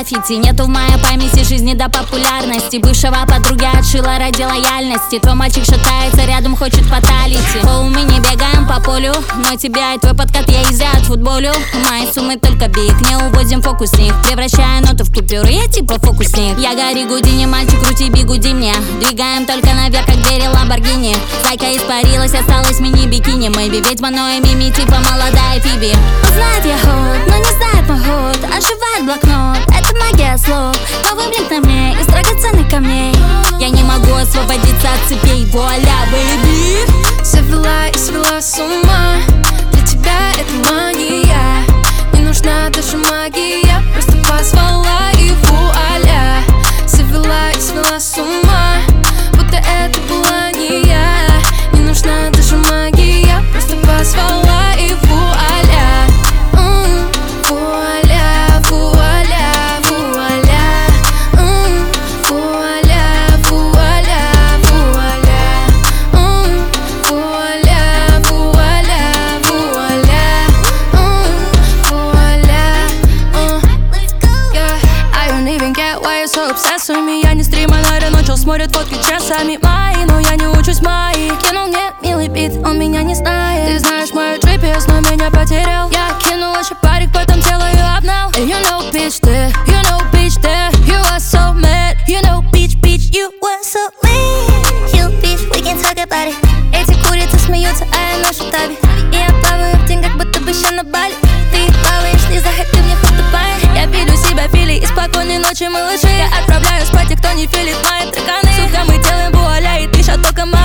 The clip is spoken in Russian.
граффити. Нету в моей памяти жизни до популярности. Бывшего подруги отшила ради лояльности. Твой мальчик шатается, рядом хочет фаталити. Мы не бегаем по полю, но тебя и твой подкат я и зря отфутболю. Мои суммы только биг, не уводим фокусник, превращая ноты в купюры, я типа фокусник. Я гори Гудини, мальчик, крути бигуди мне. Двигаем только наверх, как двери Ламборгини. Зайка испарилась, осталась мини-бикини. Мэйби, ведьма, но и мими, типа молодая Фиби. Знает я ход, но не знает мой ход. Оживает блокнот, это магия слов. Новый блик на мне из драгоценных камней. Я не могу освободиться от цепей. Вуаля, бэйби. Завела и свела с ума. Для тебя это мания. Не нужна даже магия, просто позвала и вуаля. Завела и свела с ума, будто это была не я. Не нужна даже магия, просто позвала и вуаля. Вуаля, вуаля, вуаля. Вуаля, вуаля, вуаля. Вуаля, вуаля, вуаля. Вуаля. I don't even get why you're so obsessed with me. Я не стример, начал смотрит фотки часами мои, но я не учусь мои. Кинул мне милый бит, он меня не знает. Ты знаешь мою GPS, но меня потерял. Я кинул еще парик, потом делаю обнал. You know bitch there, you know bitch there. You are so mad, you know bitch, bitch. You were so mad, you bitch, we can talk about it. Эти курицы смеются, а я ношу таби. И я плаваю в деньгах, будто бы ща на Бали. Ты плаваешь, не захоть, ты мне хоть тупая. Я пилю себя фили и спокойной ночи, малыши. Я отправляю спать, и кто не филит мои треканы. Сука, мы делаем вуаля, и ты ща только моя.